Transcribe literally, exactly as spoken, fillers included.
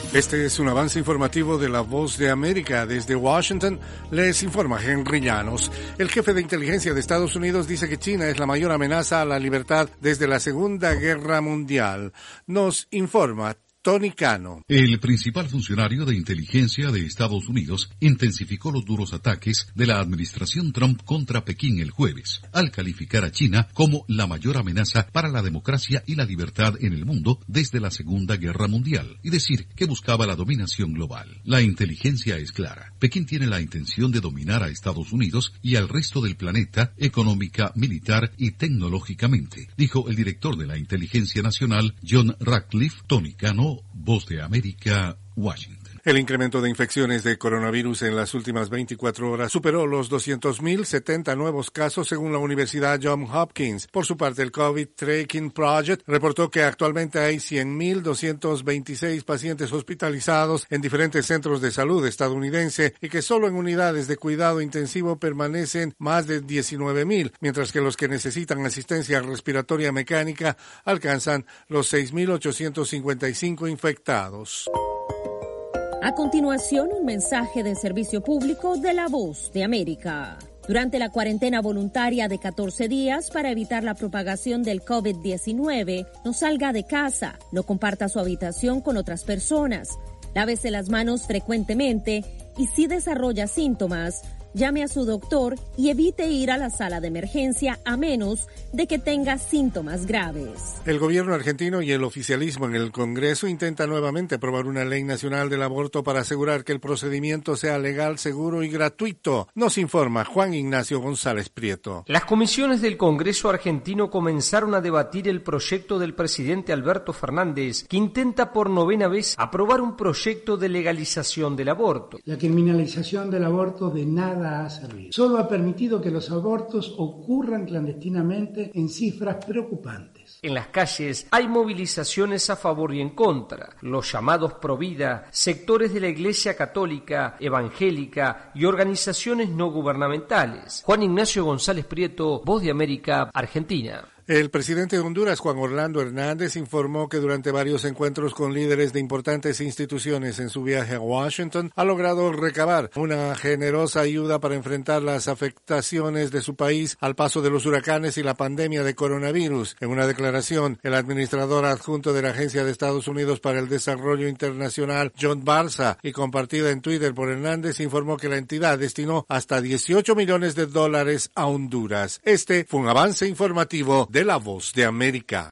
Este es un avance informativo de La Voz de América. Desde Washington les informa Henry Llanos. El jefe de inteligencia de Estados Unidos dice que China es la mayor amenaza a la libertad desde la Segunda Guerra Mundial. Nos informa Tony Cano. El principal funcionario de inteligencia de Estados Unidos intensificó los duros ataques de la administración Trump contra Pekín el jueves, al calificar a China como la mayor amenaza para la democracia y la libertad en el mundo desde la Segunda Guerra Mundial, y decir que buscaba la dominación global. La inteligencia es clara. Pekín tiene la intención de dominar a Estados Unidos y al resto del planeta económica, militar y tecnológicamente, dijo el director de la Inteligencia Nacional, John Ratcliffe. Tony Cano, Voz de América, Washington. El incremento de infecciones de coronavirus en las últimas veinticuatro horas superó los doscientos mil setenta nuevos casos según la Universidad Johns Hopkins. Por su parte, el COVID Tracking Project reportó que actualmente hay cien mil doscientos veintiséis pacientes hospitalizados en diferentes centros de salud estadounidense y que solo en unidades de cuidado intensivo permanecen más de diecinueve mil, mientras que los que necesitan asistencia respiratoria mecánica alcanzan los seis mil ochocientos cincuenta y cinco infectados. A continuación, un mensaje de servicio público de La Voz de América. Durante la cuarentena voluntaria de catorce días para evitar la propagación del COVID diecinueve, no salga de casa, no comparta su habitación con otras personas, lávese las manos frecuentemente y si desarrolla síntomas, llame a su doctor y evite ir a la sala de emergencia a menos de que tenga síntomas graves. El gobierno argentino y el oficialismo en el Congreso intentan nuevamente aprobar una ley nacional del aborto para asegurar que el procedimiento sea legal, seguro y gratuito. Nos informa Juan Ignacio González Prieto. Las comisiones del Congreso argentino comenzaron a debatir el proyecto del presidente Alberto Fernández, que intenta por novena vez aprobar un proyecto de legalización del aborto. La criminalización del aborto de nada ha servido. Solo ha permitido que los abortos ocurran clandestinamente en cifras preocupantes. En las calles hay movilizaciones a favor y en contra. Los llamados Provida, sectores de la Iglesia Católica, Evangélica y organizaciones no gubernamentales. Juan Ignacio González Prieto, Voz de América, Argentina. El presidente de Honduras, Juan Orlando Hernández, informó que durante varios encuentros con líderes de importantes instituciones en su viaje a Washington, ha logrado recabar una generosa ayuda para enfrentar las afectaciones de su país al paso de los huracanes y la pandemia de coronavirus. En una declaración, el administrador adjunto de la Agencia de Estados Unidos para el Desarrollo Internacional, John Barza, y compartida en Twitter por Hernández, informó que la entidad destinó hasta dieciocho millones de dólares a Honduras. Este fue un avance informativo de La Voz de América.